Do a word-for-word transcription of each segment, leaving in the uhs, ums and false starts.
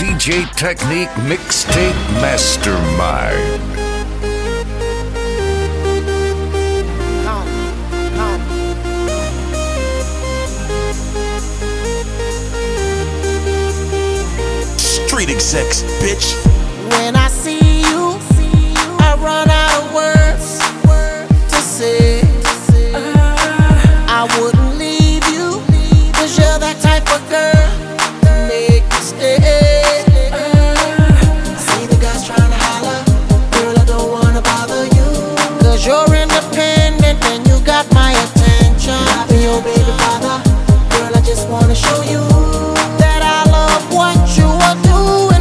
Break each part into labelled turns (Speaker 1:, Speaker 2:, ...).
Speaker 1: D J Technique Mixtape Mastermind.
Speaker 2: Street execs, bitch.
Speaker 3: When I see you, I run out of words to say. I wouldn't leave you, cause you're that type of girl to make me stay. See the guys trying to holler, girl, I don't wanna bother you, cause you're independent and you got my attention. I'll be your baby father, girl, I just wanna show you that I love what you are doing.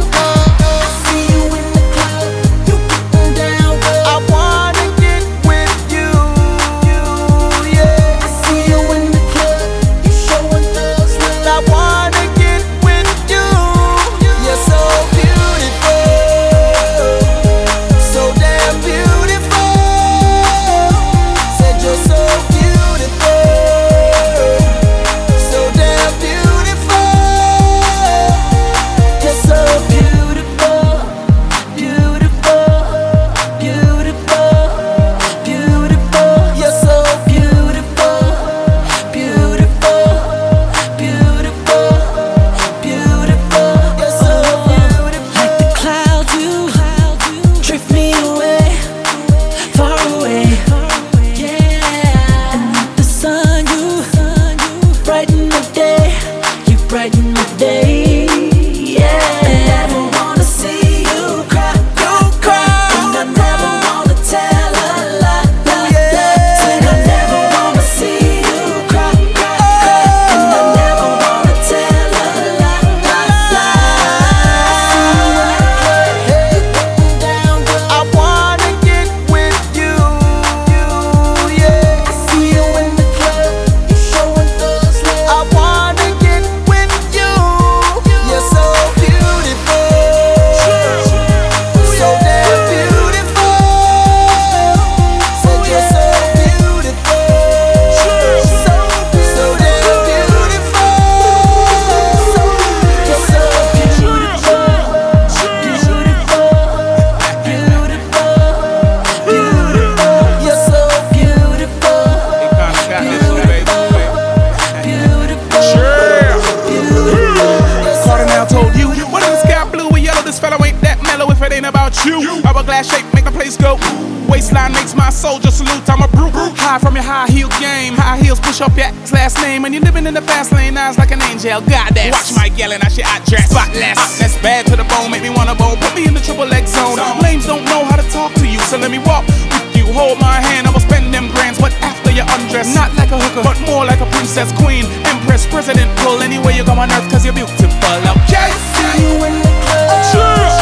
Speaker 4: Hourglass shape make the place go. Waistline makes my soldier salute. I'm a brute. High from your high heel game. High heels push up your last name. And you're living in the fast lane. Eyes like an angel. Goddess. Watch my yelling. I shit I dress. Spotless. That's bad to the bone. Make me wanna bone. Put me in the triple X zone. Lames don't know how to talk to you. So let me walk with you. Hold my hand. I will spend them grands. But after you undress. Not like a hooker. But more like a princess, queen, empress, president. Pull anywhere you go on earth. Cause you're beautiful. Okay.
Speaker 3: See you in the club.
Speaker 4: Sure.